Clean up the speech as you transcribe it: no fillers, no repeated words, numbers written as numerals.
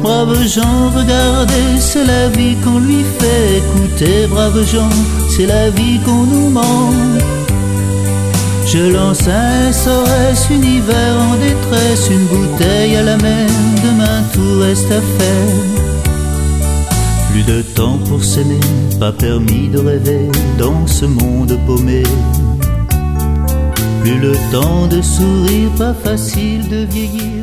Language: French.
Braves gens, regardez, c'est la vie qu'on lui fait. Écoutez, braves gens, c'est la vie qu'on nous ment. Je lance un SOS, univers en détresse, une bouteille à la mer, demain tout reste à faire. Plus de temps pour s'aimer, pas permis de rêver dans ce monde paumé. Plus le temps de sourire, pas facile de vieillir.